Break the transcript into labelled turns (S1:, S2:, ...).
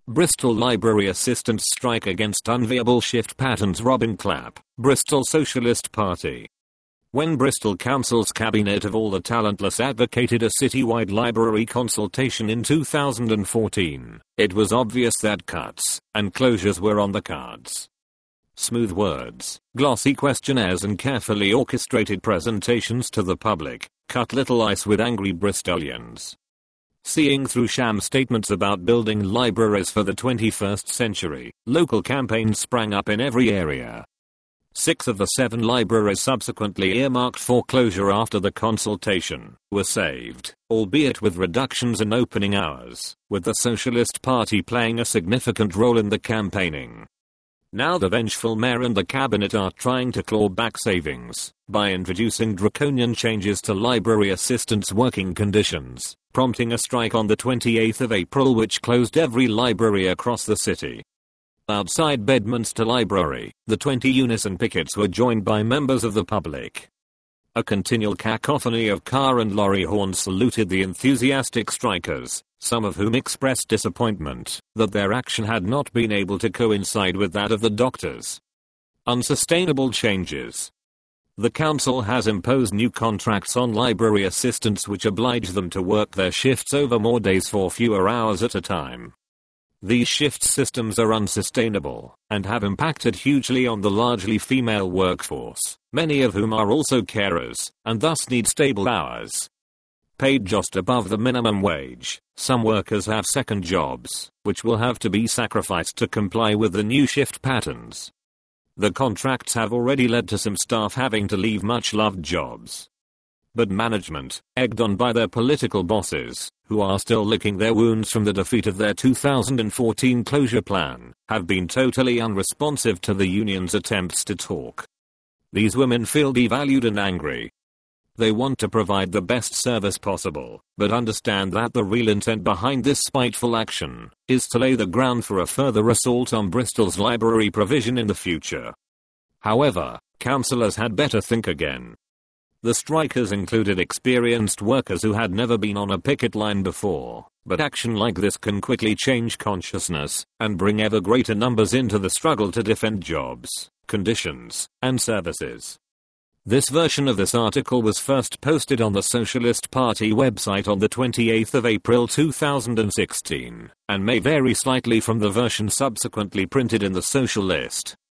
S1: Bristol Library assistants strike against unviable shift patterns. Robin Clapp, Bristol Socialist Party. When Bristol Council's Cabinet of all the talentless advocated a citywide library consultation in 2014, it was obvious that cuts and closures were on the cards. Smooth words, glossy questionnaires and carefully orchestrated presentations to the public cut little ice with angry Bristolians. Seeing through sham statements about building libraries for the 21st century, local campaigns sprang up in every area. 6 of the 7 libraries subsequently earmarked for closure after the consultation were saved, albeit with reductions in opening hours, with the Socialist Party playing a significant role in the campaigning. Now the vengeful mayor and the cabinet are trying to claw back savings by introducing draconian changes to library assistants' working conditions, prompting a strike on the 28th of April which closed every library across the city. Outside Bedminster Library, the 20 unison pickets were joined by members of the public. A continual cacophony of car and lorry horns saluted the enthusiastic strikers, some of whom expressed disappointment that their action had not been able to coincide with that of the doctors. Unsustainable changes. The council has imposed new contracts on library assistants which oblige them to work their shifts over more days for fewer hours at a time. These shift systems are unsustainable and have impacted hugely on the largely female workforce, many of whom are also carers and thus need stable hours. Paid just above the minimum wage, some workers have second jobs, which will have to be sacrificed to comply with the new shift patterns. The contracts have already led to some staff having to leave much-loved jobs. But management, egged on by their political bosses, who are still licking their wounds from the defeat of their 2014 closure plan, have been totally unresponsive to the union's attempts to talk. These women feel devalued and angry. They want to provide the best service possible, but understand that the real intent behind this spiteful action is to lay the ground for a further assault on Bristol's library provision in the future. However, councillors had better think again. The strikers included experienced workers who had never been on a picket line before, but action like this can quickly change consciousness and bring ever greater numbers into the struggle to defend jobs, conditions, and services. This version of this article was first posted on the Socialist Party website on the 28th of April 2016, and may vary slightly from the version subsequently printed in the Socialist.